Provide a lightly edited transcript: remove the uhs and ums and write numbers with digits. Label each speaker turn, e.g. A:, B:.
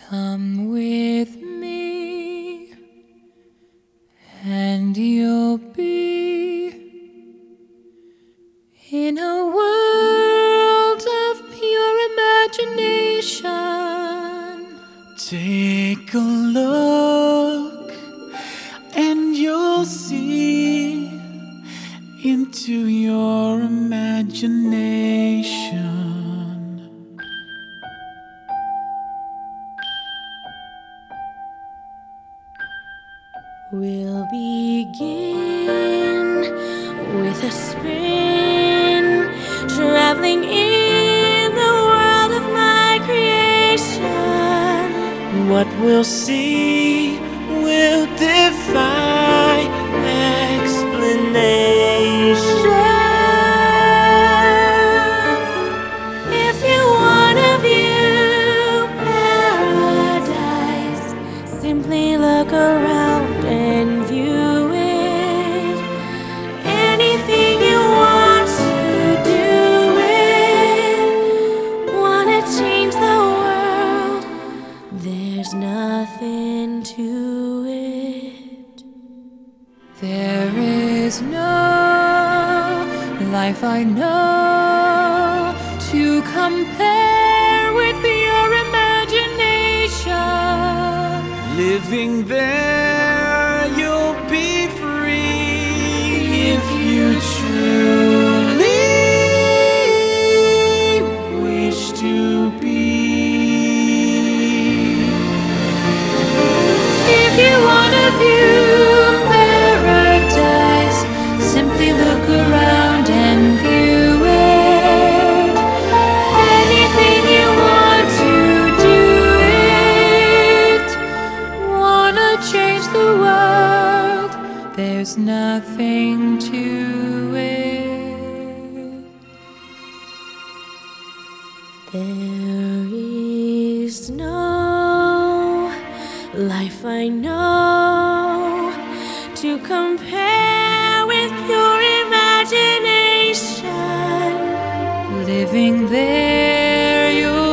A: Come with me, and you'll be in a world of pure imagination.
B: Take a look, and you'll see into your imagination.
C: We'll begin with a spin, traveling in the world of my creation.
B: What we'll see will defy explanation.
C: If you wanna view paradise, simply look around and view it. Anything you want to do it. Wanna change the world, there's nothing to it.
A: There is no life I know to compare with your imagination.
B: Living there, you'll be free if you truly wish to be.
A: If you wanna view paradise, simply look around and view it. Anything you want to do it. Wanna change the world, there's nothing to it.
C: There is no life I know to compare with your imagination.
A: Living there, you'll